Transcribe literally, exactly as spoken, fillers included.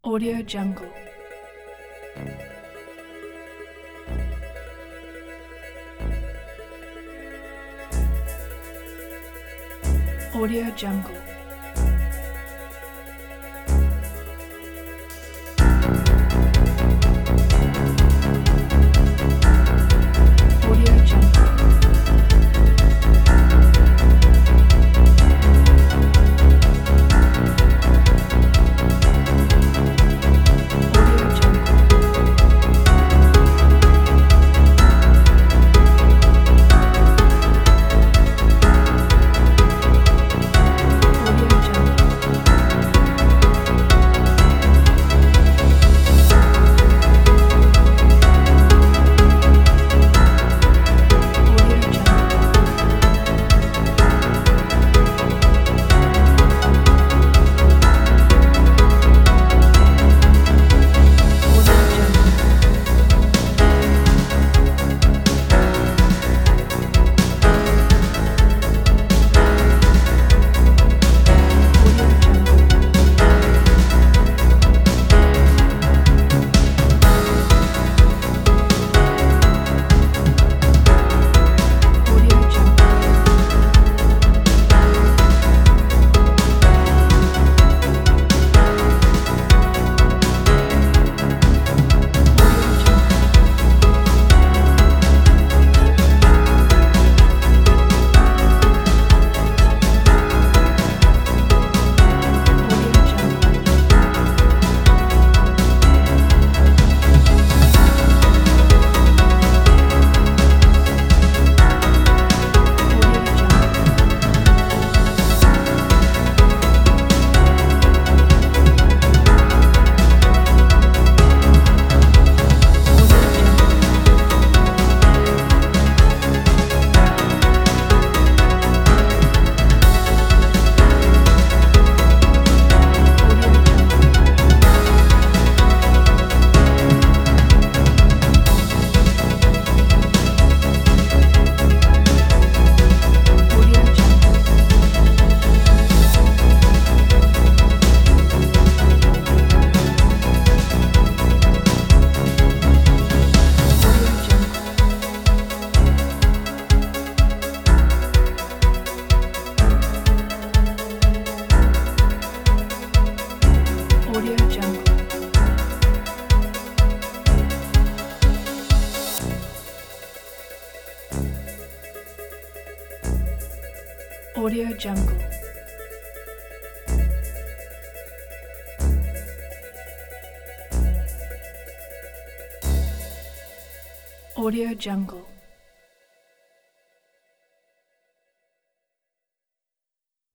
Audio Jungle. Audio Jungle. Audio Jungle. Audio Jungle. Audio Jungle. Audio Jungle. Audio Jungle. Audio Jungle. Audio Jungle. Audio Jungle. Audio Jungle. Audio Jungle. Audio Jungle. Audio Jungle. Audio Jungle. Audio Jungle. Audio Jungle. Audio Jungle. Audio Jungle.